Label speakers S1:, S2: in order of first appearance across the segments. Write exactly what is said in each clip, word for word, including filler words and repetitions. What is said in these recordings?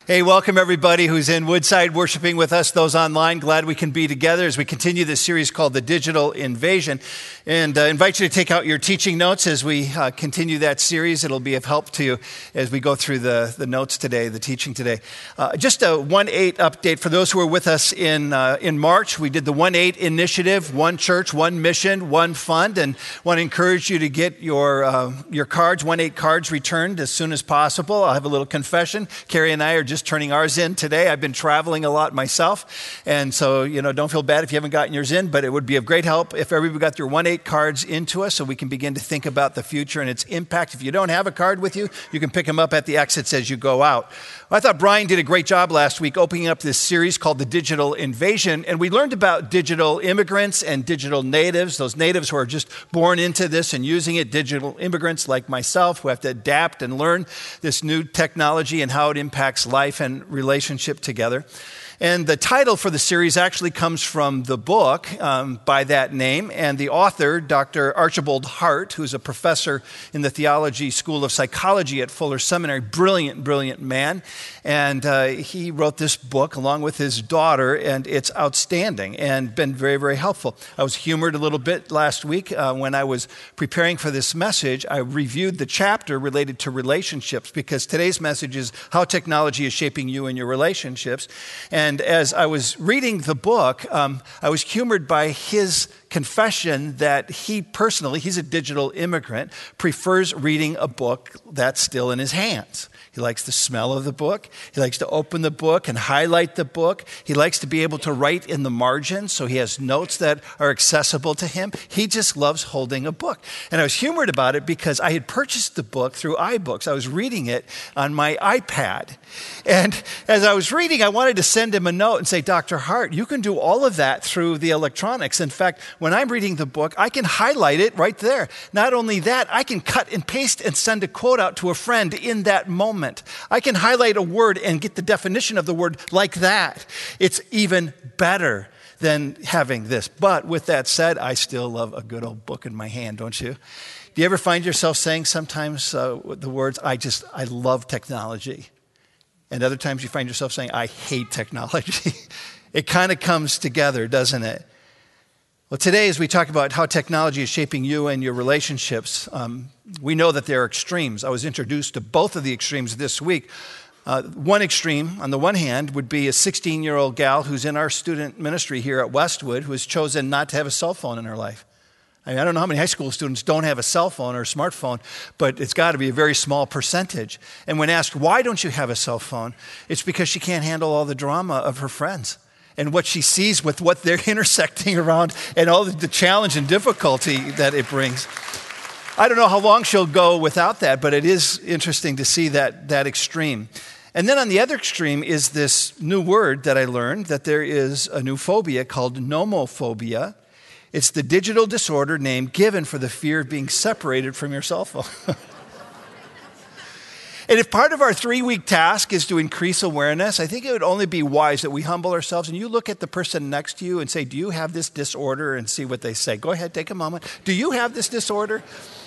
S1: Hey, welcome everybody who's in Woodside worshiping with us, those online. Glad we can be together as we continue this series called The Digital Invasion. And uh, invite you to take out your teaching notes as we uh, continue that series. It'll be of help to you as we go through the, the notes today, the teaching today. Uh, just a one eight update for those who were with us in uh, in March. We did the one eight initiative, one church, one mission, one fund, and want to encourage you to get your uh, your cards, one eight cards returned as soon as possible. I'll have a little confession. Carrie and I are just turning ours in today. I've been traveling a lot myself, and so, you know, don't feel bad if you haven't gotten yours in, but it would be of great help if everybody got their one eight cards into us so we can begin to think about the future and its impact. If you don't have a card with you, you can pick them up at the exits as you go out. I thought Brian did a great job last week opening up this series called The Digital Invasion, and we learned about digital immigrants and digital natives, those natives who are just born into this and using it, digital immigrants like myself who have to adapt and learn this new technology and how it impacts life and relationship together. And the title for the series actually comes from the book um, by that name, and the author, Doctor Archibald Hart, who's a professor in the Theology School of Psychology at Fuller Seminary, brilliant, brilliant man, and uh, he wrote this book along with his daughter, and it's outstanding and been very, very helpful. I was humored a little bit last week uh, when I was preparing for this message. I reviewed the chapter related to relationships because today's message is how technology is shaping you and your relationships. And And as I was reading the book, um, I was humored by his confession that he personally, he's a digital immigrant, prefers reading a book that's still in his hands. He likes the smell of the book. He likes to open the book and highlight the book. He likes to be able to write in the margins, so he has notes that are accessible to him. He just loves holding a book. And I was humored about it because I had purchased the book through iBooks. I was reading it on my iPad. And as I was reading, I wanted to send him a note and say, Doctor Hart, you can do all of that through the electronics. In fact, when I'm reading the book, I can highlight it right there. Not only that, I can cut and paste and send a quote out to a friend in that moment. I can highlight a word and get the definition of the word like that. It's even better than having this. But with that said, I still love a good old book in my hand, don't you? Do you ever find yourself saying sometimes uh, the words, I just, I love technology? And other times you find yourself saying, I hate technology. It kind of comes together, doesn't it? Well, today, as we talk about how technology is shaping you and your relationships, um, we know that there are extremes. I was introduced to both of the extremes this week. Uh, one extreme, on the one hand, would be a sixteen-year-old gal who's in our student ministry here at Westwood who has chosen not to have a cell phone in her life. I mean, I don't know how many high school students don't have a cell phone or a smartphone, but it's got to be a very small percentage. And when asked, why don't you have a cell phone? It's because she can't handle all the drama of her friends and what she sees with what they're intersecting around and all the challenge and difficulty that it brings. I don't know how long she'll go without that, but it is interesting to see that, that extreme. And then on the other extreme is this new word that I learned, that there is a new phobia called nomophobia. It's the digital disorder name given for the fear of being separated from your cell phone. And if part of our three-week task is to increase awareness, I think it would only be wise that we humble ourselves and you look at the person next to you and say, do you have this disorder? And see what they say. Go ahead, take a moment. Do you have this disorder?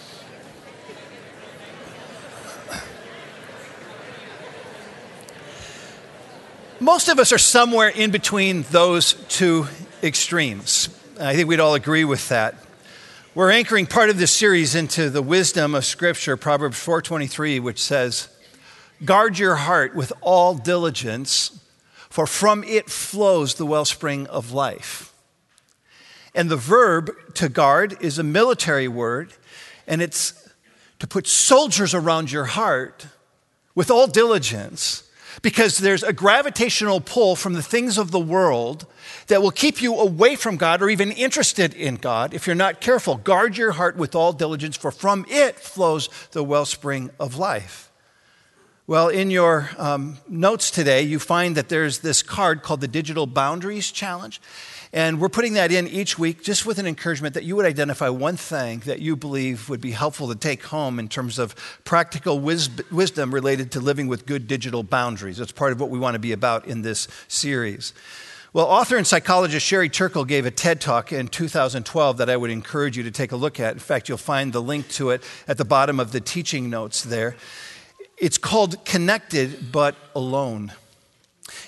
S1: Most of us are somewhere in between those two extremes. I think we'd all agree with that. We're anchoring part of this series into the wisdom of Scripture, Proverbs four twenty-three, which says, guard your heart with all diligence, for from it flows the wellspring of life. And the verb to guard is a military word, and it's to put soldiers around your heart with all diligence, because there's a gravitational pull from the things of the world that will keep you away from God or even interested in God if you're not careful. Guard your heart with all diligence, for from it flows the wellspring of life. Well, in your um, notes today, you find that there's this card called the Digital Boundaries Challenge. And we're putting that in each week just with an encouragement that you would identify one thing that you believe would be helpful to take home in terms of practical wis- wisdom related to living with good digital boundaries. That's part of what we want to be about in this series. Well, author and psychologist Sherry Turkle gave a TED Talk in two thousand twelve that I would encourage you to take a look at. In fact, you'll find the link to it at the bottom of the teaching notes there. It's called Connected But Alone.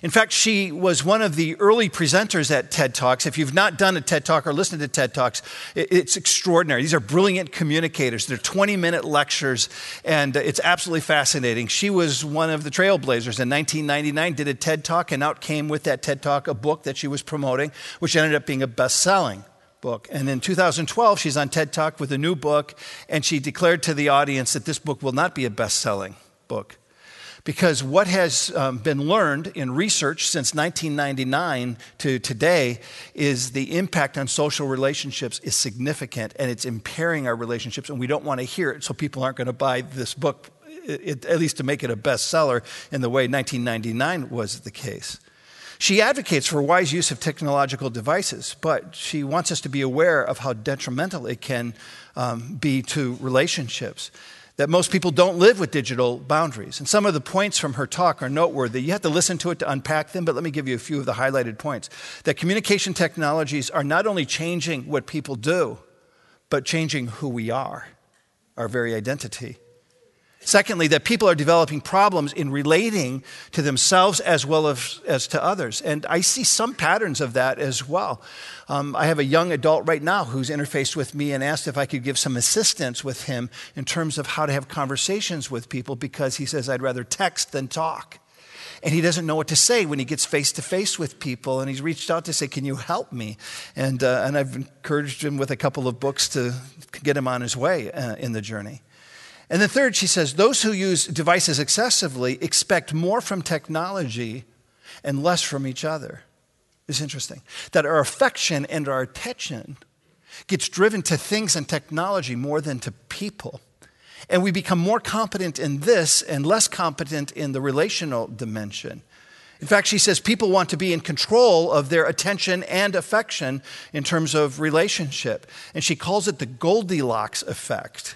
S1: In fact, she was one of the early presenters at TED Talks. If you've not done a TED Talk or listened to TED Talks, it's extraordinary. These are brilliant communicators. They're twenty-minute lectures, and it's absolutely fascinating. She was one of the trailblazers. In nineteen ninety-nine, did a TED Talk, and out came with that TED Talk a book that she was promoting, which ended up being a best-selling book. And in two thousand twelve, she's on TED Talk with a new book, and she declared to the audience that this book will not be a best-selling book. Because what has um, been learned in research since nineteen ninety-nine to today is the impact on social relationships is significant, and it's impairing our relationships, and we don't want to hear it, so people aren't going to buy this book, it, at least to make it a bestseller in the way nineteen ninety-nine was the case. She advocates for wise use of technological devices, but she wants us to be aware of how detrimental it can um, be to relationships. That most people don't live with digital boundaries. And some of the points from her talk are noteworthy. You have to listen to it to unpack them, but let me give you a few of the highlighted points. That communication technologies are not only changing what people do, but changing who we are, our very identity. Secondly, that people are developing problems in relating to themselves as well as, as to others. And I see some patterns of that as well. Um, I have a young adult right now who's interfaced with me and asked if I could give some assistance with him in terms of how to have conversations with people, because he says, I'd rather text than talk. And he doesn't know what to say when he gets face-to-face with people. And he's reached out to say, can you help me? And, uh, and I've encouraged him with a couple of books to get him on his way uh, in the journey. And then third, she says, those who use devices excessively expect more from technology and less from each other. It's interesting that our affection and our attention gets driven to things and technology more than to people. And we become more competent in this and less competent in the relational dimension. In fact, she says people want to be in control of their attention and affection in terms of relationship. And she calls it the Goldilocks effect.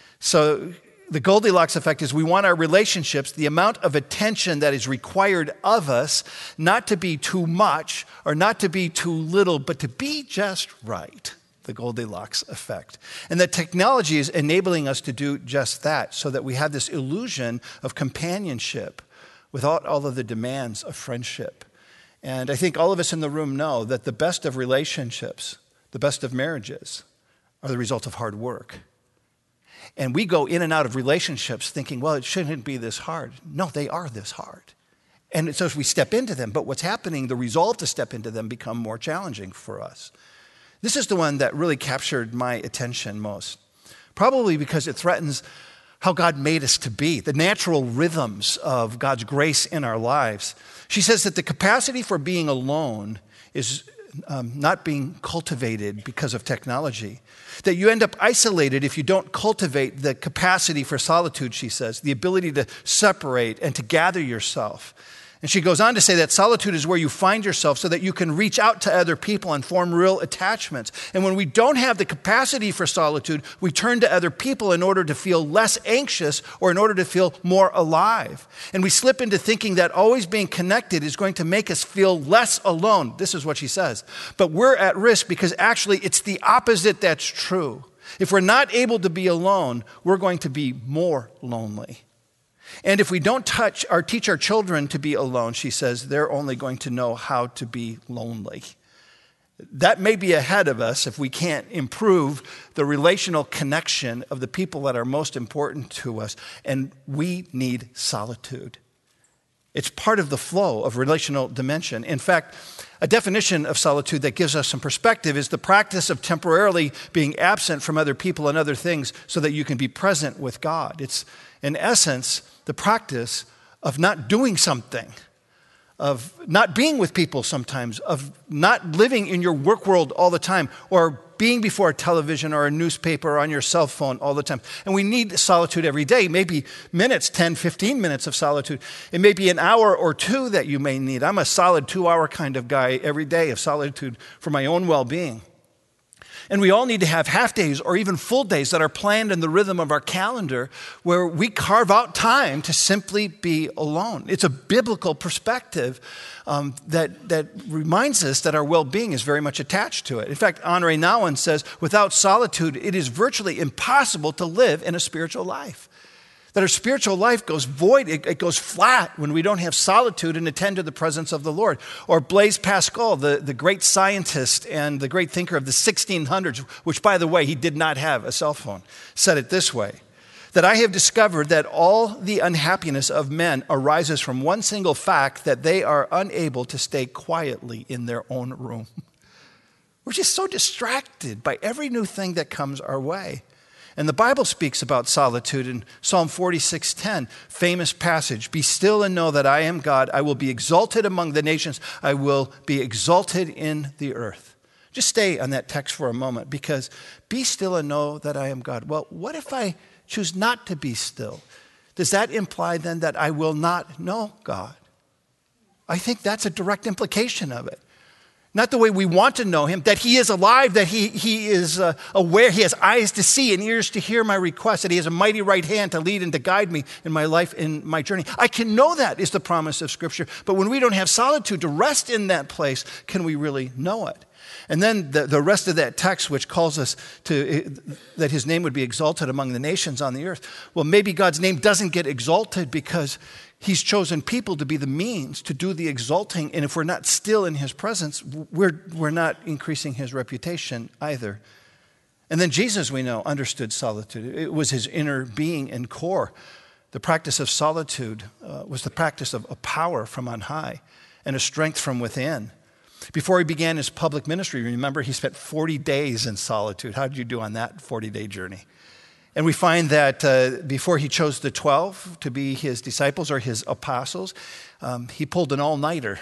S1: So the Goldilocks effect is we want our relationships, the amount of attention that is required of us, not to be too much or not to be too little, but to be just right, the Goldilocks effect. And that technology is enabling us to do just that, so that we have this illusion of companionship without all of the demands of friendship. And I think all of us in the room know that the best of relationships, the best of marriages, are the result of hard work. And we go in and out of relationships thinking, well, it shouldn't be this hard. No, they are this hard. And so as we step into them, but what's happening, the resolve to step into them become more challenging for us. This is the one that really captured my attention most, probably because it threatens how God made us to be, the natural rhythms of God's grace in our lives. She says that the capacity for being alone is Um, not being cultivated because of technology. That you end up isolated if you don't cultivate the capacity for solitude, she says, the ability to separate and to gather yourself. And she goes on to say that solitude is where you find yourself so that you can reach out to other people and form real attachments. And when we don't have the capacity for solitude, we turn to other people in order to feel less anxious or in order to feel more alive. And we slip into thinking that always being connected is going to make us feel less alone. This is what she says. But we're at risk because actually it's the opposite that's true. If we're not able to be alone, we're going to be more lonely. And if we don't touch or teach our children to be alone, she says, they're only going to know how to be lonely. That may be ahead of us if we can't improve the relational connection of the people that are most important to us. And we need solitude. It's part of the flow of relational dimension. In fact, a definition of solitude that gives us some perspective is the practice of temporarily being absent from other people and other things so that you can be present with God. It's, in essence, the practice of not doing something, of not being with people sometimes, of not living in your work world all the time, or being before a television or a newspaper or on your cell phone all the time. And we need solitude every day, maybe minutes, ten, fifteen minutes of solitude. It may be an hour or two that you may need. I'm a solid two-hour kind of guy every day of solitude for my own well-being. And we all need to have half days or even full days that are planned in the rhythm of our calendar where we carve out time to simply be alone. It's a biblical perspective um, that, that reminds us that our well-being is very much attached to it. In fact, Henri Nouwen says, without solitude, it is virtually impossible to live in a spiritual life. That our spiritual life goes void, it, it goes flat when we don't have solitude and attend to the presence of the Lord. Or Blaise Pascal, the, the great scientist and the great thinker of the sixteen hundreds, which, by the way, he did not have a cell phone, said it this way, that I have discovered that all the unhappiness of men arises from one single fact, that they are unable to stay quietly in their own room. We're just so distracted by every new thing that comes our way. And the Bible speaks about solitude in Psalm forty-six ten, famous passage. Be still and know that I am God. I will be exalted among the nations. I will be exalted in the earth. Just stay on that text for a moment, because be still and know that I am God. Well, what if I choose not to be still? Does that imply then that I will not know God? I think that's a direct implication of it. Not the way we want to know him, that he is alive, that he, he is uh, aware, he has eyes to see and ears to hear my requests, that he has a mighty right hand to lead and to guide me in my life, in my journey. I can know that is the promise of Scripture. But when we don't have solitude to rest in that place, can we really know it? And then the, the rest of that text, which calls us to, that his name would be exalted among the nations on the earth. Well, maybe God's name doesn't get exalted because he's chosen people to be the means to do the exalting. And if we're not still in his presence, we're, we're not increasing his reputation either. And then Jesus, we know, understood solitude. It was his inner being and core. The practice of solitude uh, was the practice of a power from on high and a strength from within. Before he began his public ministry, remember, he spent forty days in solitude. How did you do on that forty-day journey? And we find that uh, before he chose the twelve to be his disciples or his apostles, um, he pulled an all-nighter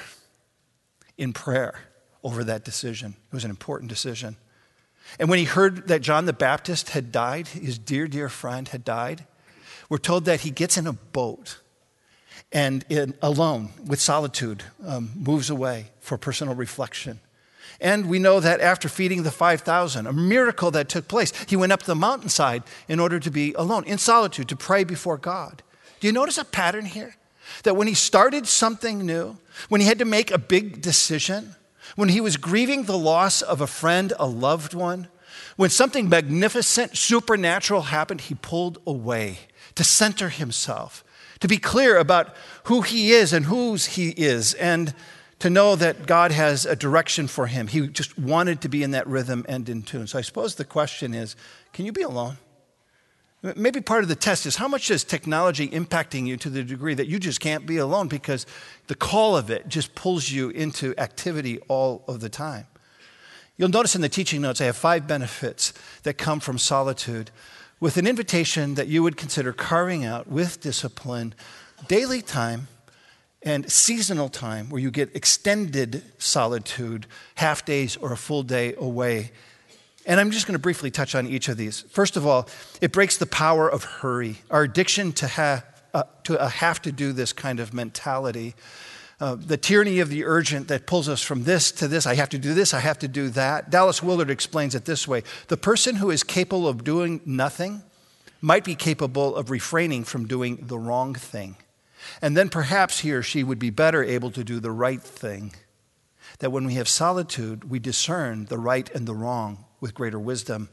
S1: in prayer over that decision. It was an important decision. And when he heard that John the Baptist had died, his dear, dear friend had died, we're told that he gets in a boat and in, alone, with solitude, um, moves away for personal reflection. And we know that after feeding the five thousand, a miracle that took place, he went up the mountainside in order to be alone, in solitude, to pray before God. Do you notice a pattern here? That when he started something new, when he had to make a big decision, when he was grieving the loss of a friend, a loved one, when something magnificent, supernatural happened, he pulled away to center himself, to be clear about who he is and whose he is, and to know that God has a direction for him. He just wanted to be in that rhythm and in tune. So I suppose the question is, can you be alone? Maybe part of the test is, how much is technology impacting you to the degree that you just can't be alone because the call of it just pulls you into activity all of the time? You'll notice in the teaching notes I have five benefits that come from solitude, with an invitation that you would consider carving out with discipline daily time and seasonal time where you get extended solitude, half days or a full day away. And I'm just going to briefly touch on each of these. First of all, it breaks the power of hurry, our addiction to have, uh, to a have to do this kind of mentality. Uh, the tyranny of the urgent that pulls us from this to this. I have to do this, I have to do that. Dallas Willard explains it this way. The person who is capable of doing nothing might be capable of refraining from doing the wrong thing. And then perhaps he or she would be better able to do the right thing. That when we have solitude, we discern the right and the wrong with greater wisdom.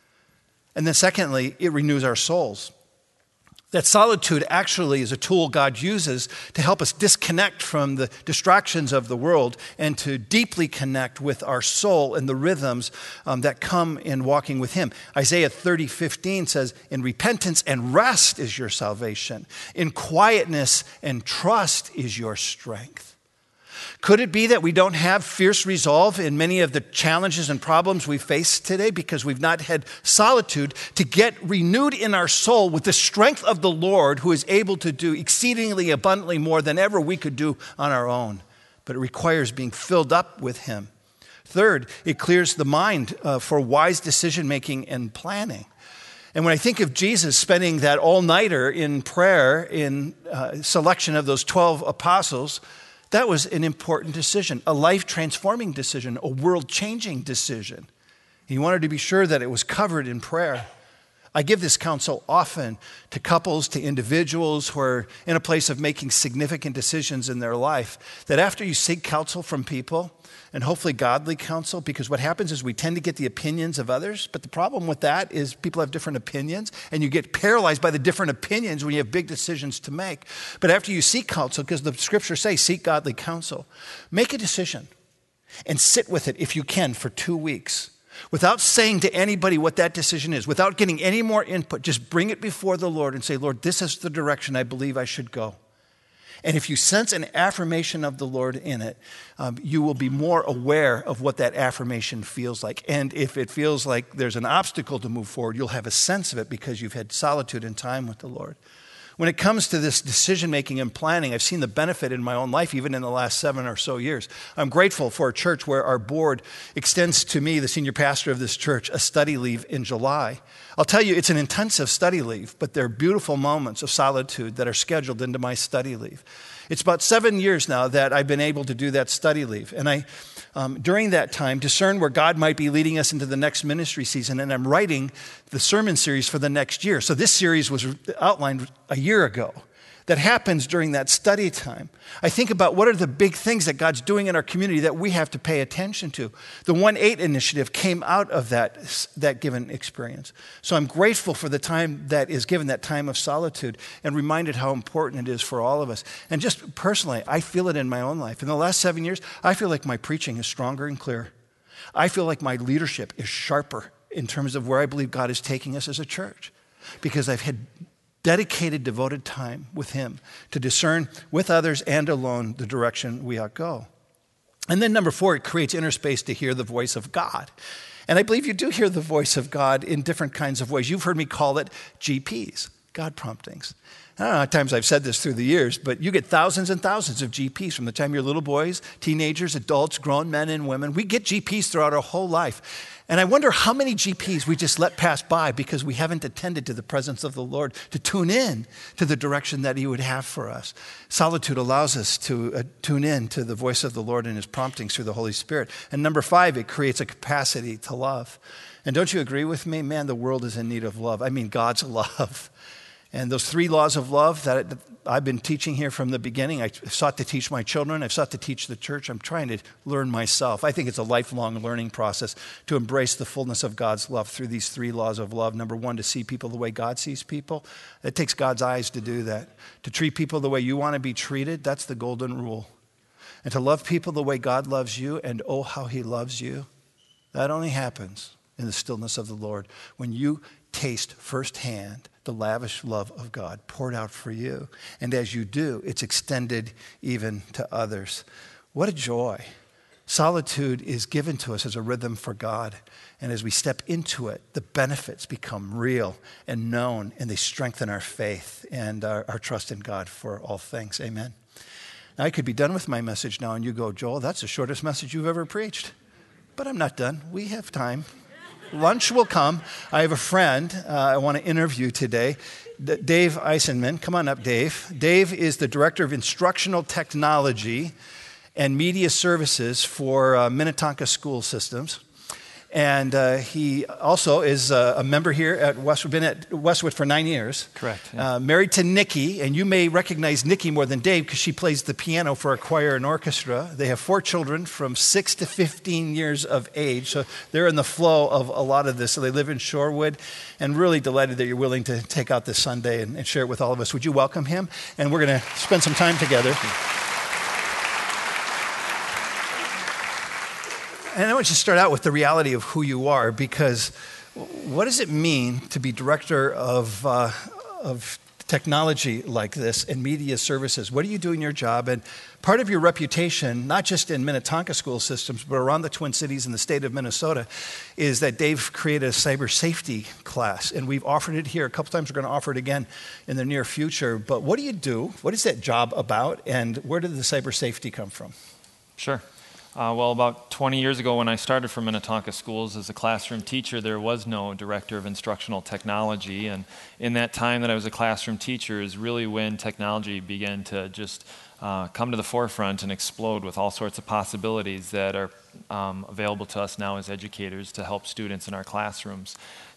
S1: And then secondly, it renews our souls. That solitude actually is a tool God uses to help us disconnect from the distractions of the world and to deeply connect with our soul and the rhythms um, that come in walking with him. Isaiah thirty fifteen says, in repentance and rest is your salvation. In quietness and trust is your strength. Could it be that we don't have fierce resolve in many of the challenges and problems we face today because we've not had solitude to get renewed in our soul with the strength of the Lord, who is able to do exceedingly abundantly more than ever we could do on our own? But it requires being filled up with him. Third, it clears the mind uh, for wise decision-making and planning. And when I think of Jesus spending that all-nighter in prayer in uh, selection of those twelve apostles, that was an important decision, a life-transforming decision, a world-changing decision. He wanted to be sure that it was covered in prayer. I give this counsel often to couples, to individuals who are in a place of making significant decisions in their life, that after you seek counsel from people, and hopefully godly counsel, because what happens is we tend to get the opinions of others, but the problem with that is people have different opinions, and you get paralyzed by the different opinions when you have big decisions to make. But after you seek counsel, because the scriptures say seek godly counsel, make a decision and sit with it if you can for two weeks. Without saying to anybody what that decision is, without getting any more input, just bring it before the Lord and say, Lord, this is the direction I believe I should go. And if you sense an affirmation of the Lord in it, um, you will be more aware of what that affirmation feels like. And if it feels like there's an obstacle to move forward, you'll have a sense of it because you've had solitude and time with the Lord. When it comes to this decision-making and planning, I've seen the benefit in my own life, even in the last seven or so years. I'm grateful for a church where our board extends to me, the senior pastor of this church, a study leave in July. I'll tell you, it's an intensive study leave, but there are beautiful moments of solitude that are scheduled into my study leave. It's about seven years now that I've been able to do that study leave. And I, um, during that time, discern where God might be leading us into the next ministry season. And I'm writing the sermon series for the next year. So this series was outlined a year ago. That happens during that study time. I think about what are the big things that God's doing in our community that we have to pay attention to. The one eight initiative came out of that, that given experience. So I'm grateful for the time that is given, that time of solitude, and reminded how important it is for all of us. And just personally, I feel it in my own life. In the last seven years, I feel like my preaching is stronger and clearer. I feel like my leadership is sharper in terms of where I believe God is taking us as a church, because I've had dedicated, devoted time with him to discern with others and alone the direction we ought go. And then number four, it creates inner space to hear the voice of God. And I believe you do hear the voice of God in different kinds of ways. You've heard me call it G Ps, God promptings. I don't know how many times I've said this through the years, but you get thousands and thousands of G Ps from the time you're little boys, teenagers, adults, grown men and women. We get G Ps throughout our whole life. And I wonder how many G Ps we just let pass by because we haven't attended to the presence of the Lord to tune in to the direction that he would have for us. Solitude allows us to uh, tune in to the voice of the Lord and his promptings through the Holy Spirit. And number five, it creates a capacity to love. And don't you agree with me? Man, the world is in need of love. I mean, God's love. And those three laws of love that I've been teaching here from the beginning, I've sought to teach my children, I've sought to teach the church, I'm trying to learn myself. I think it's a lifelong learning process to embrace the fullness of God's love through these three laws of love. Number one, to see people the way God sees people. It takes God's eyes to do that. To treat people the way you want to be treated, that's the golden rule. And to love people the way God loves you, and oh, how he loves you, that only happens in the stillness of the Lord. When you taste firsthand the lavish love of God poured out for you. And as you do, it's extended even to others. What a joy. Solitude is given to us as a rhythm for God. And as we step into it, the benefits become real and known, and they strengthen our faith and our, our trust in God for all things. Amen. Now, I could be done with my message now, and you go, Joel, that's the shortest message you've ever preached. But I'm not done. We have time. Lunch will come. I have a friend uh, I want to interview today, D- Dave Eisenman. Come on up, Dave. Dave is the Director of Instructional Technology and Media Services for uh, Minnetonka School Systems. And uh, he also is uh, a member here at Westwood, been at Westwood for nine years.
S2: Correct. Yeah.
S1: Uh, married to Nikki, and you may recognize Nikki more than Dave because she plays the piano for a choir and orchestra. They have four children from six to fifteen years of age, so they're in the flow of a lot of this. So they live in Shorewood, and really delighted that you're willing to take out this Sunday and, and share it with all of us. Would you welcome him? And we're going to spend some time together. And I want you to start out with the reality of who you are, because what does it mean to be director of, uh, of technology like this and media services? What do you do in your job? And part of your reputation, not just in Minnetonka school systems, but around the Twin Cities and the state of Minnesota, is that Dave created a cyber safety class. And we've offered it here. A couple times we're going to offer it again in the near future. But what do you do? What is that job about? And where did the cyber safety come from?
S2: Sure. Uh, well, about twenty years ago when I started for Minnetonka Schools as a classroom teacher, there was no director of instructional technology. And in that time that I was a classroom teacher is really when technology began to just uh, come to the forefront and explode with all sorts of possibilities that are um, available to us now as educators to help students in our classrooms.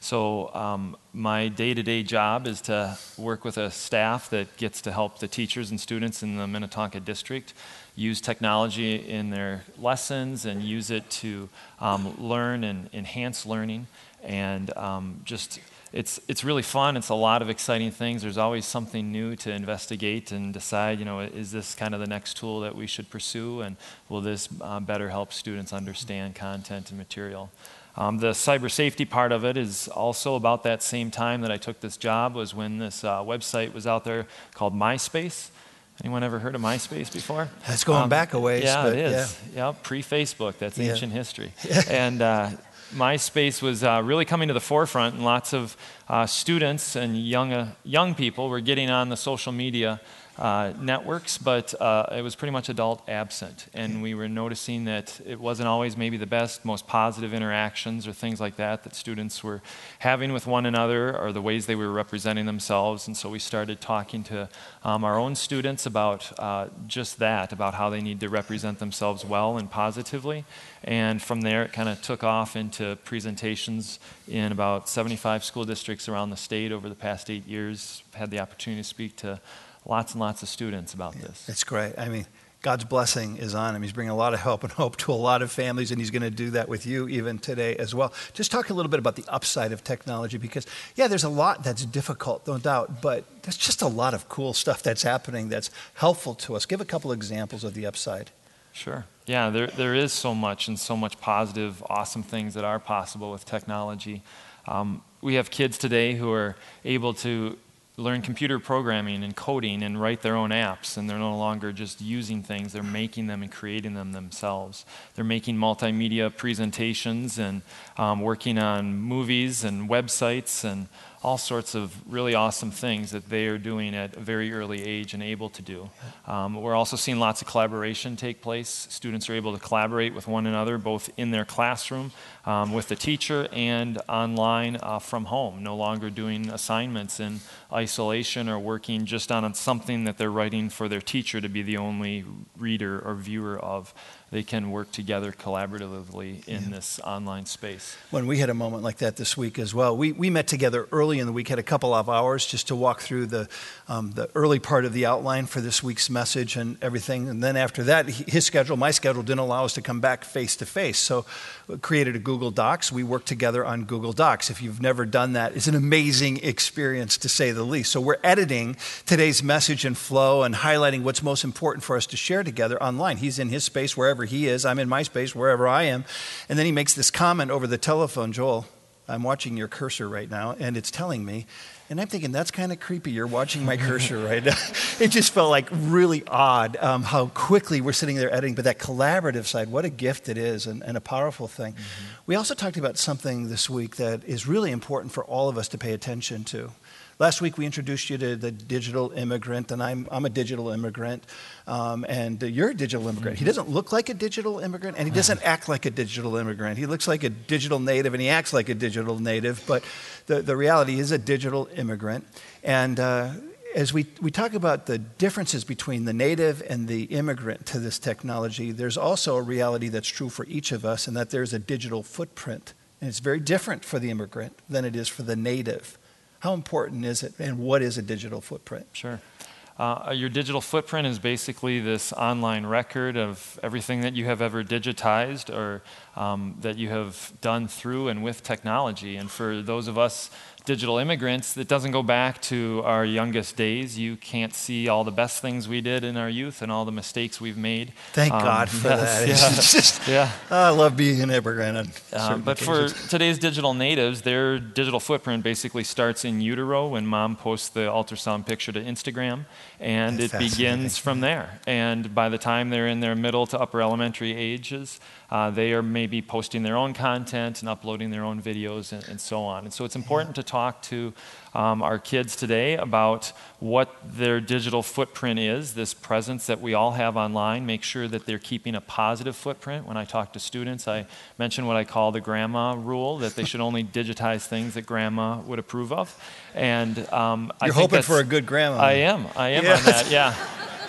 S2: So um, my day-to-day job is to work with a staff that gets to help the teachers and students in the Minnetonka district use technology in their lessons and use it to um, learn and enhance learning. And um, just, it's it's really fun. It's a lot of exciting things. There's always something new to investigate and decide, you know, is this kind of the next tool that we should pursue, and will this uh, better help students understand content and material? Um, the cyber safety part of it is also about that same time that I took this job, was when this uh, website was out there called MySpace. Anyone ever heard of MySpace before?
S1: That's going um, back a ways.
S2: Yeah,
S1: but
S2: it is.
S1: Yeah,
S2: yeah pre-Facebook. That's
S1: yeah.
S2: ancient history. and uh, MySpace was uh, really coming to the forefront, and lots of uh, students and young uh, young people were getting on the social media uh, networks, but uh, it was pretty much adult absent. And we were noticing that it wasn't always maybe the best, most positive interactions or things like that that students were having with one another, or the ways they were representing themselves. And so we started talking to um, our own students about uh, just that, about how they need to represent themselves well and positively. And from there, it kind of took off into presentations in about seventy-five school districts around the state over the past eight years. Had the opportunity to speak to lots and lots of students about
S1: yeah,
S2: this.
S1: It's great. I mean, God's blessing is on him. He's bringing a lot of help and hope to a lot of families, and he's going to do that with you even today as well. Just talk a little bit about the upside of technology, because, yeah, there's a lot that's difficult, no doubt, but there's just a lot of cool stuff that's happening that's helpful to us. Give a couple examples of the upside.
S2: Sure. Yeah, there there is so much and so much positive, awesome things that are possible with technology. Um, we have kids today who are able to learn computer programming and coding and write their own apps, and they're no longer just using things, they're making them and creating them themselves. They're making multimedia presentations and um, working on movies and websites and all sorts of really awesome things that they are doing at a very early age and able to do. Um, we're also seeing lots of collaboration take place. Students are able to collaborate with one another, both in their classroom, um, with the teacher, and online uh, from home, no longer doing assignments in isolation or working just on something that they're writing for their teacher to be the only reader or viewer of. They can work together collaboratively in yeah. this online space.
S1: When we had a moment like that this week as well, we, we met together early in the week, had a couple of hours just to walk through the um, the early part of the outline for this week's message and everything. And then after that, his schedule, my schedule, didn't allow us to come back face to face. So we created a Google Docs. We worked together on Google Docs. If you've never done that, it's an amazing experience, to say the least. So we're editing today's message and flow and highlighting what's most important for us to share together online. He's in his space wherever he is. I'm in my space wherever I am. And then he makes this comment over the telephone. Joel, I'm watching your cursor right now, and it's telling me. And I'm thinking, that's kind of creepy. You're watching my cursor right now. It just felt like really odd um, how quickly we're sitting there editing. But that collaborative side, what a gift it is, and, and a powerful thing. Mm-hmm. We also talked about something this week that is really important for all of us to pay attention to. Last week we introduced you to the digital immigrant, and I'm I'm a digital immigrant, um, and uh, you're a digital immigrant. He doesn't look like a digital immigrant, and he doesn't act like a digital immigrant. He looks like a digital native, and he acts like a digital native, but the, the reality is a digital immigrant. And uh, as we, we talk about the differences between the native and the immigrant to this technology, there's also a reality that's true for each of us, and that there's a digital footprint. And it's very different for the immigrant than it is for the native. How important is it, and what is a digital footprint?
S2: Sure. Uh, your digital footprint is basically this online record of everything that you have ever digitized or um, that you have done through and with technology. And for those of us digital immigrants, it doesn't go back to our youngest days. You can't see all the best things we did in our youth and all the mistakes we've made.
S1: Thank
S2: um,
S1: God for
S2: yes,
S1: that.
S2: Yeah.
S1: It's just,
S2: yeah.
S1: I love being an immigrant.
S2: Um, but for today's digital natives, their digital footprint basically starts in utero when mom posts the ultrasound picture to Instagram, and That's it begins from there. And by the time they're in their middle to upper elementary ages, uh, they are maybe posting their own content and uploading their own videos and, and so on. And so it's important yeah. to talk to um, our kids today about what their digital footprint is, this presence that we all have online. Make sure that they're keeping a positive footprint. When I talk to students, I mention what I call the grandma rule, that they should only digitize things that grandma would approve of. And um,
S1: You're
S2: I think
S1: hoping for a good grandma.
S2: I am. I am
S1: yeah.
S2: on that, yeah.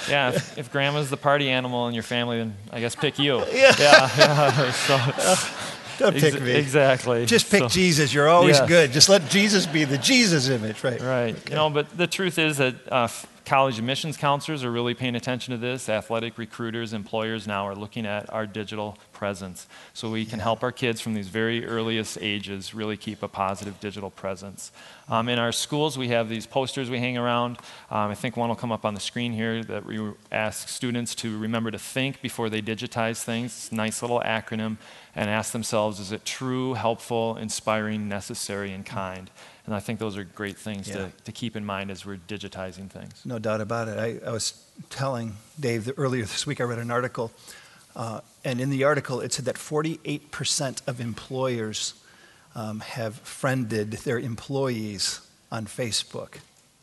S2: Yeah, if, if grandma's the party animal in your family, then I guess pick you.
S1: Yeah.
S2: Yeah, yeah. So,
S1: Don't pick
S2: ex-
S1: me.
S2: Exactly.
S1: Just pick
S2: So,
S1: Jesus. You're always
S2: yes.
S1: good. Just let Jesus be the Jesus image, right?
S2: Right.
S1: Okay.
S2: You know, but the truth is that uh, college admissions counselors are really paying attention to this. Athletic recruiters, employers now are looking at our digital presence. So we can
S1: Yeah.
S2: help our kids from these very earliest ages really keep a positive digital presence. Um, in our schools, we have these posters we hang around. Um, I think one will come up on the screen here that we ask students to remember to think before they digitize things. It's a nice little acronym. And ask themselves, is it true, helpful, inspiring, necessary, and kind? And I think those are great things
S1: Yeah.
S2: to, to keep in mind as we're digitizing things.
S1: No doubt about it. I, I was telling Dave that earlier this week I read an article, uh, and in the article it said that forty-eight percent of employers um, have friended their employees on Facebook.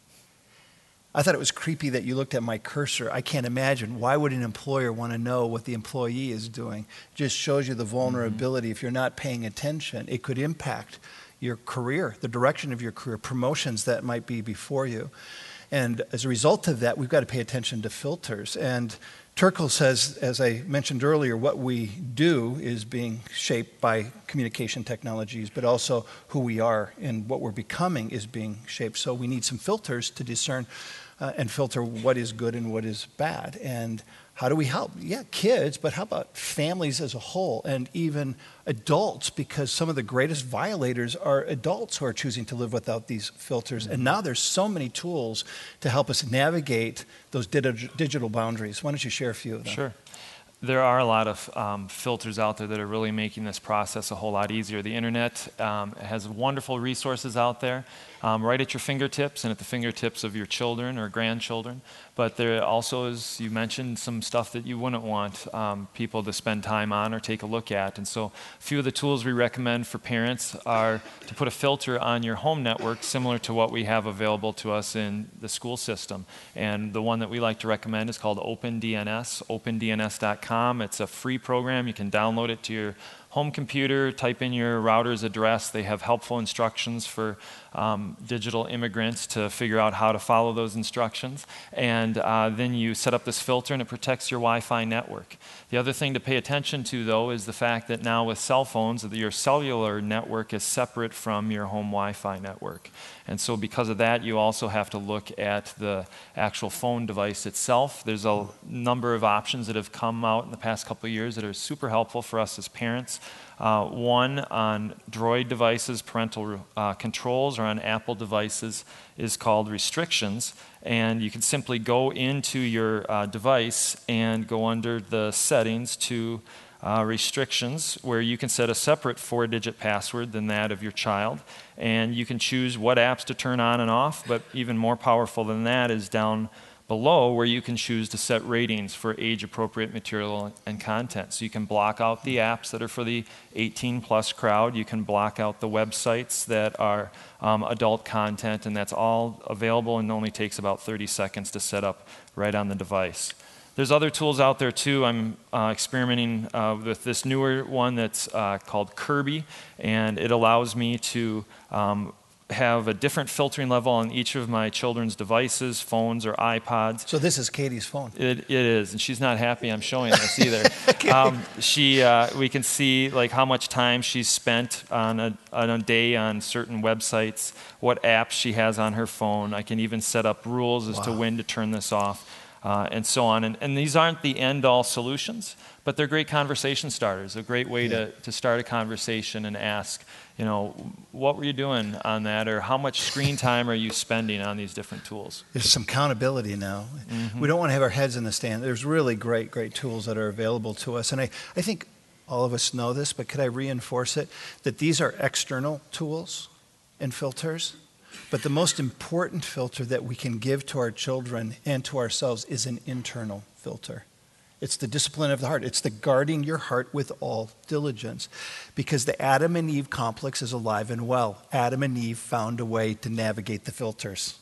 S1: I thought it was creepy that you looked at my cursor. I can't imagine. Why would an employer want to know what the employee is doing? It just shows you the vulnerability. Mm-hmm. If you're not paying attention, it could impact your career, the direction of your career, promotions that might be before you. And as a result of that, we've got to pay attention to filters. And Turkle says, as I mentioned earlier, what we do is being shaped by communication technologies, but also who we are and what we're becoming is being shaped. So we need some filters to discern uh, and filter what is good and what is bad. And how do we help? Yeah, kids, but how about families as a whole and even adults? Because some of the greatest violators are adults who are choosing to live without these filters. Mm-hmm. And now there's so many tools to help us navigate those dig- digital boundaries. Why don't you share a few of them?
S2: Sure. There are a lot of um, filters out there that are really making this process a whole lot easier. The internet um, has wonderful resources out there um, right at your fingertips and at the fingertips of your children or grandchildren. But there also is, you mentioned, some stuff that you wouldn't want um, people to spend time on or take a look at. And so a few of the tools we recommend for parents are to put a filter on your home network similar to what we have available to us in the school system. And the one that we like to recommend is called OpenDNS, open D N S dot com. It's a free program. You can download it to your home computer, type in your router's address. They have helpful instructions for um, digital immigrants to figure out how to follow those instructions. And uh, then you set up this filter and it protects your Wi-Fi network. The other thing to pay attention to, though, is the fact that now with cell phones, your cellular network is separate from your home Wi-Fi network. And so because of that, you also have to look at the actual phone device itself. There's a number of options that have come out in the past couple of years that are super helpful for us as parents. Uh, one on Droid devices, parental uh, controls, or on Apple devices is called restrictions. And you can simply go into your uh, device and go under the settings to Uh, restrictions, where you can set a separate four-digit password than that of your child, and you can choose what apps to turn on and off. But even more powerful than that is down below, where you can choose to set ratings for age-appropriate material and content. So you can block out the apps that are for the eighteen plus crowd. You can block out the websites that are um, adult content, and that's all available and only takes about thirty seconds to set up right on the device. There's other tools out there too. I'm uh, experimenting uh, with this newer one that's uh, called Kirby, and it allows me to um, have a different filtering level on each of my children's devices, phones or iPods.
S1: So this is Katie's phone.
S2: It, it is, and she's not happy I'm showing this either. Okay. um, she, uh, we can see like how much time she's spent on a, on a day on certain websites, what apps she has on her phone. I can even set up rules as wow. to when to turn this off. Uh, and so on. And, and these aren't the end-all solutions, but they're great conversation starters, a great way yeah. to, to start a conversation and ask, you know, what were you doing on that, or how much screen time are you spending on these different tools?
S1: There's some accountability now. Mm-hmm. We don't want to have our heads in the sand. There's really great, great tools that are available to us. And I, I think all of us know this, but could I reinforce it, that these are external tools and filters. But the most important filter that we can give to our children and to ourselves is an internal filter. It's the discipline of the heart. It's the guarding your heart with all diligence. Because the Adam and Eve complex is alive and well. Adam and Eve found a way to navigate the filters.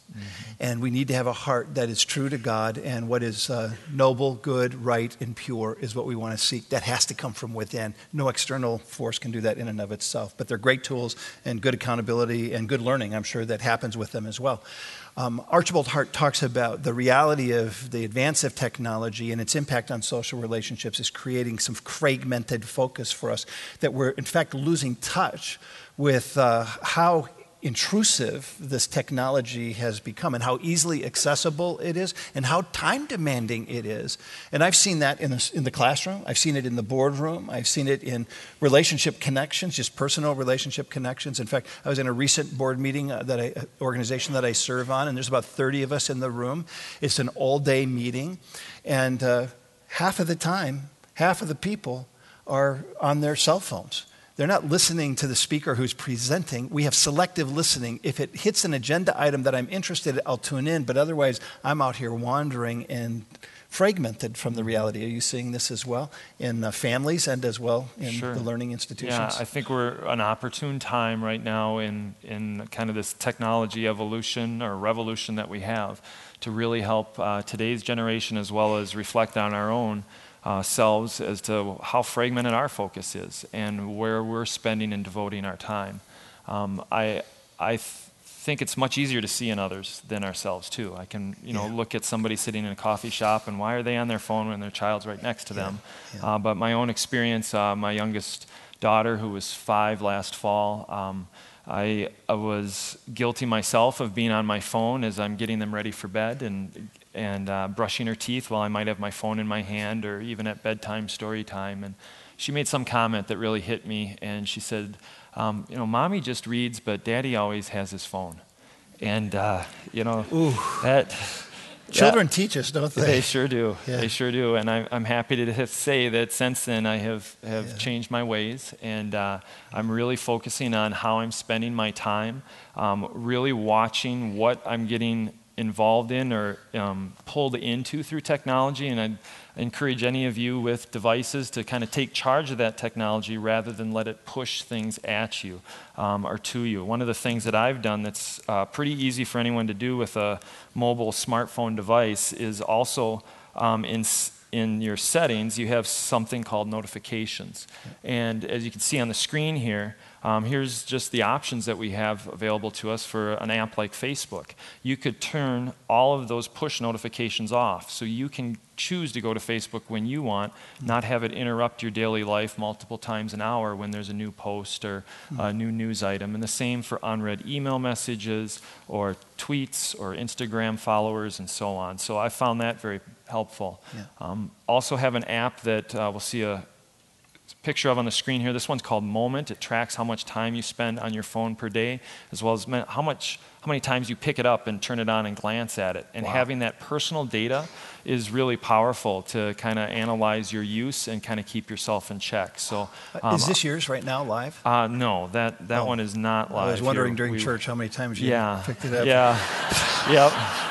S1: Mm-hmm. And we need to have a heart that is true to God, and what is uh, noble, good, right, and pure is what we want to seek. That has to come from within. No external force can do that in and of itself. But they're great tools and good accountability and good learning, I'm sure, that happens with them as well. Um, Archibald Hart talks about the reality of the advance of technology and its impact on social relationships is creating some fragmented focus for us, that we're, in fact, losing touch with uh, how intrusive this technology has become and how easily accessible it is and how time demanding it is. And I've seen that in the, in the classroom. I've seen it in the boardroom. I've seen it in relationship connections, just personal relationship connections. In fact, I was in a recent board meeting uh, that I, uh, organization that I serve on, and there's about thirty of us in the room. It's an all-day meeting, and uh, half of the time, half of the people are on their cell phones. They're not listening to the speaker who's presenting. We have selective listening. If it hits an agenda item that I'm interested in, I'll tune in, but otherwise I'm out here wandering and fragmented from the reality. Are you seeing this as well in uh, families and as well in
S2: Sure.
S1: the learning institutions?
S2: Yeah, I think we're an opportune time right now in, in kind of this technology evolution or revolution that we have to really help uh, today's generation as well as reflect on our own Uh, selves as to how fragmented our focus is and where we're spending and devoting our time. Um, I I th- think it's much easier to see in others than ourselves too. I can you know
S1: Yeah.
S2: look at somebody sitting in a coffee shop and why are they on their phone when their child's right next to
S1: Yeah.
S2: them?
S1: Yeah.
S2: Uh, but my own experience, uh, my youngest daughter who was five last fall, um, I, I was guilty myself of being on my phone as I'm getting them ready for bed and and uh, brushing her teeth while I might have my phone in my hand, or even at bedtime, story time. And she made some comment that really hit me, and she said, um, you know, Mommy just reads, but Daddy always has his phone. And, uh, you know,
S1: Ooh.
S2: that...
S1: Children
S2: that,
S1: teach us, don't they?
S2: They sure do.
S1: Yeah.
S2: They sure do. And I, I'm happy to say that since then I have, have
S1: Yeah.
S2: changed my ways, and uh, I'm really focusing on how I'm spending my time, um, really watching what I'm getting involved in or um, pulled into through technology. And I'd encourage any of you with devices to kind of take charge of that technology rather than let it push things at you um, or to you. One of the things that I've done that's uh, pretty easy for anyone to do with a mobile smartphone device is also um, in in your settings, you have something called notifications. And as you can see on the screen here, um, here's just the options that we have available to us for an app like Facebook. You could turn all of those push notifications off, so you can choose to go to Facebook when you want, not have it interrupt your daily life multiple times an hour when there's a new post or a new news item. And the same for unread email messages or tweets or Instagram followers and so on. So I found that very helpful.
S1: Yeah.
S2: Um, also have an app that uh, we'll see a picture of on the screen here. This one's called Moment. It tracks how much time you spend on your phone per day, as well as how much, how many times you pick it up and turn it on and glance at it. And
S1: Wow.
S2: having that personal data is really powerful to kind of analyze your use and kind of keep yourself in check. So, um,
S1: is this yours right now, live?
S2: Uh, no, that that
S1: Oh.
S2: one is not live.
S1: I was wondering
S2: here.
S1: during
S2: We,
S1: church how many times you
S2: yeah,
S1: picked it up.
S2: Yeah, yep.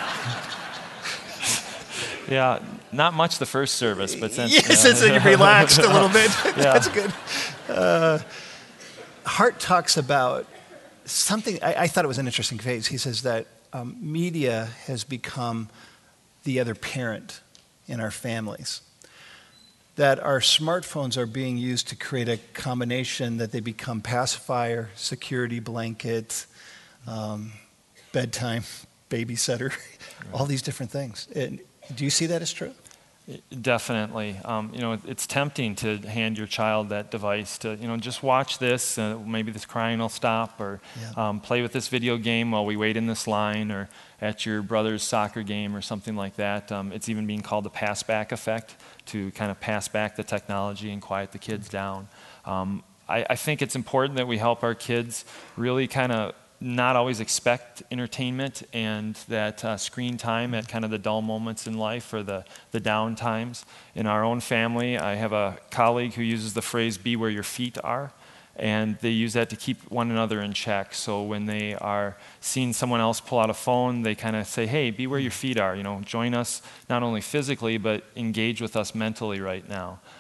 S2: Yeah, not much the first service, but since...
S1: Yes,
S2: yeah.
S1: since then you relaxed a little bit.
S2: Yeah.
S1: That's good. Uh, Hart talks about something, I, I thought it was an interesting phase. He says that um, media has become the other parent in our families. That our smartphones are being used to create a combination that they become pacifier, security blanket, um, bedtime, babysitter, all these different things. And do you see that as true?
S2: Definitely. Um, you know, it's tempting to hand your child that device to, you know, just watch this, uh, maybe this crying will stop, or
S1: Yeah.
S2: um, play with this video game while we wait in this line, or at your brother's soccer game or something like that. Um, it's even being called the pass back effect, to kind of pass back the technology and quiet the kids down. Um, I, I think it's important that we help our kids really kind of not always expect entertainment and that uh, screen time at kind of the dull moments in life or the, the down times. In our own family, I have a colleague who uses the phrase, be where your feet are, and they use that to keep one another in check. So when they are seeing someone else pull out a phone, they kind of say, hey, be where your feet are, you know, join us not only physically, but engage with us mentally right now.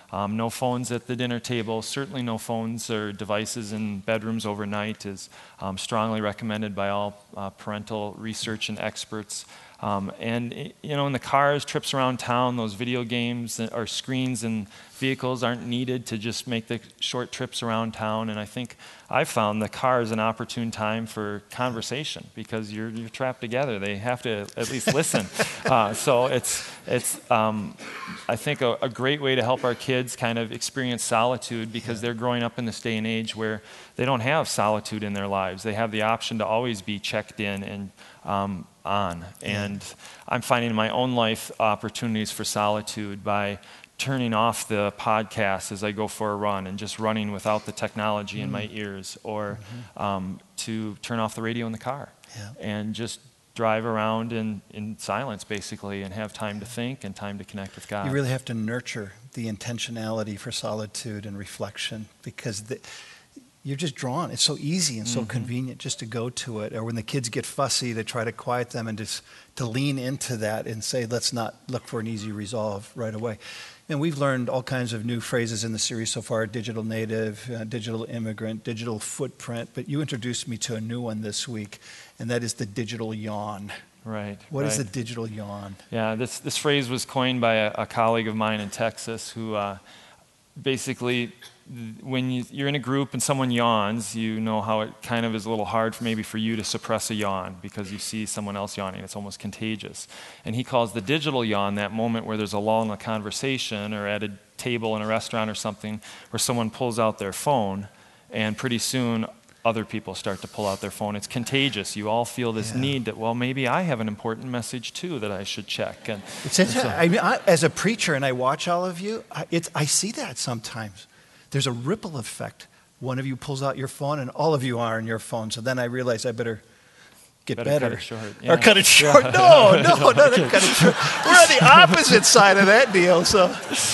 S2: Um, no phones at the dinner table, certainly no phones or devices in bedrooms overnight is um, strongly recommended by all uh, parental research and experts. Um, and, you know, in the cars, trips around town, those video games or screens and vehicles aren't needed to just make the short trips around town. And I think I've found the car is an opportune time for conversation because you're, you're trapped together. They have to at least listen. uh, so it's, it's um, I think, a, a great way to help our kids kind of experience solitude because they're growing up in this day and age where they don't have solitude in their lives. They have the option to always be checked in and um, on. And I'm finding in my own life opportunities for solitude by turning off the podcast as I go for a run and just running without the technology mm. in my ears, or mm-hmm. um, to turn off the radio in the car yeah. and just drive around in, in silence, basically, and have time to think and time to connect with God.
S1: You really have to nurture the intentionality for solitude and reflection because the, you're just drawn. It's so easy and so mm-hmm. convenient just to go to it. Or when the kids get fussy, to try to quiet them and just to lean into that and say, let's not look for an easy resolve right away. And we've learned all kinds of new phrases in the series so far: digital native, uh, digital immigrant, digital footprint. But you introduced me to a new one this week, and that is the digital yawn.
S2: Right.
S1: What
S2: right.
S1: is the digital yawn?
S2: Yeah, this this phrase was coined by a, a colleague of mine in Texas who uh, basically, when you, you're in a group and someone yawns, you know how it kind of is a little hard for maybe for you to suppress a yawn because you see someone else yawning. It's almost contagious. And he calls the digital yawn that moment where there's a lull in a conversation or at a table in a restaurant or something where someone pulls out their phone and pretty soon other people start to pull out their phone. It's contagious. You all feel this yeah. need that, well, maybe I have an important message too that I should check. And
S1: it's interesting. So, I mean, I, as a preacher, and I watch all of you, I, it's, I see that sometimes. There's a ripple effect. One of you pulls out your phone, and all of you are on your phone. So then I realize I better get
S2: better.
S1: better.
S2: Cut it short. Yeah.
S1: Or cut it short. Yeah. No, no, no, no, cut it short. We're on the opposite side of that deal. So,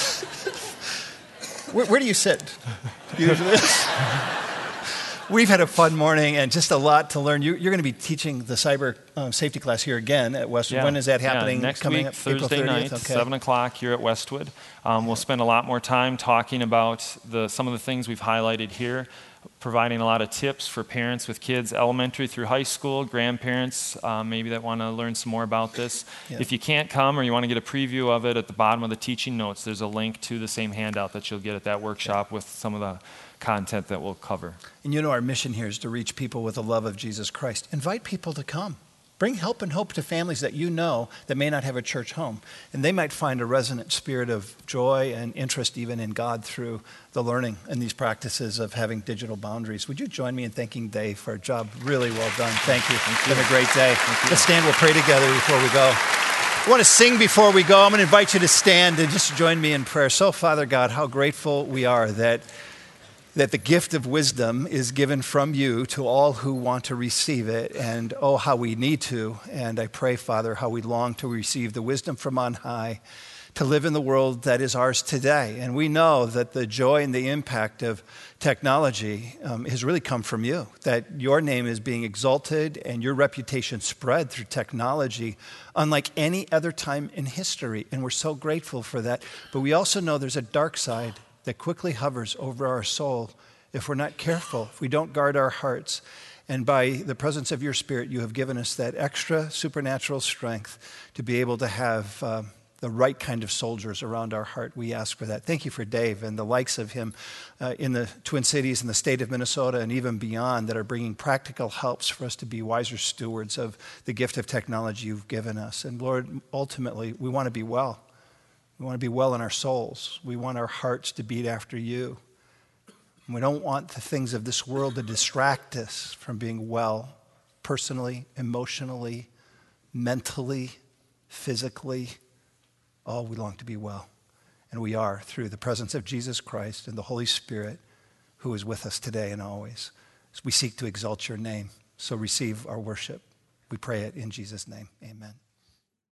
S1: where, where do you sit usually? We've had a fun morning and just a lot to learn. You, you're going to be teaching the cyber um, safety class here again at Westwood.
S2: Yeah.
S1: When is that happening?
S2: Yeah. Next
S1: Coming
S2: week,
S1: up,
S2: Thursday night,
S1: okay.
S2: seven o'clock here at Westwood. Um, we'll spend a lot more time talking about the, some of the things we've highlighted here, providing a lot of tips for parents with kids elementary through high school, grandparents um, maybe that want to learn some more about this. Yeah. If you can't come or you want to get a preview of it, at the bottom of the teaching notes, there's a link to the same handout that you'll get at that workshop yeah. with some of the content that we'll cover.
S1: And you know our mission here is to reach people with the love of Jesus Christ. Invite people to come. Bring help and hope to families that you know that may not have a church home. And they might find a resonant spirit of joy and interest even in God through the learning and these practices of having digital boundaries. Would you join me in thanking Dave for a job really well done? Thank you. Thank you. It's been a great day. Let's stand. We'll pray together before we go. I want to sing before we go. I'm going to invite you to stand and just join me in prayer. So, Father God, how grateful we are that that the gift of wisdom is given from you to all who want to receive it. And oh, how we need to. And I pray, Father, how we long to receive the wisdom from on high to live in the world that is ours today. And we know that the joy and the impact of technology um, has really come from you, that your name is being exalted and your reputation spread through technology unlike any other time in history. And we're so grateful for that. But we also know there's a dark side that quickly hovers over our soul if we're not careful, if we don't guard our hearts. And by the presence of your Spirit, you have given us that extra supernatural strength to be able to have uh, the right kind of soldiers around our heart. We ask for that. Thank you for Dave and the likes of him uh, in the Twin Cities and the state of Minnesota and even beyond that are bringing practical helps for us to be wiser stewards of the gift of technology you've given us. And Lord, ultimately, we want to be well. We want to be well in our souls. We want our hearts to beat after you. And we don't want the things of this world to distract us from being well personally, emotionally, mentally, physically. Oh, we long to be well. And we are through the presence of Jesus Christ and the Holy Spirit who is with us today and always. As we seek to exalt your name. So receive our worship. We pray it in Jesus' name. Amen.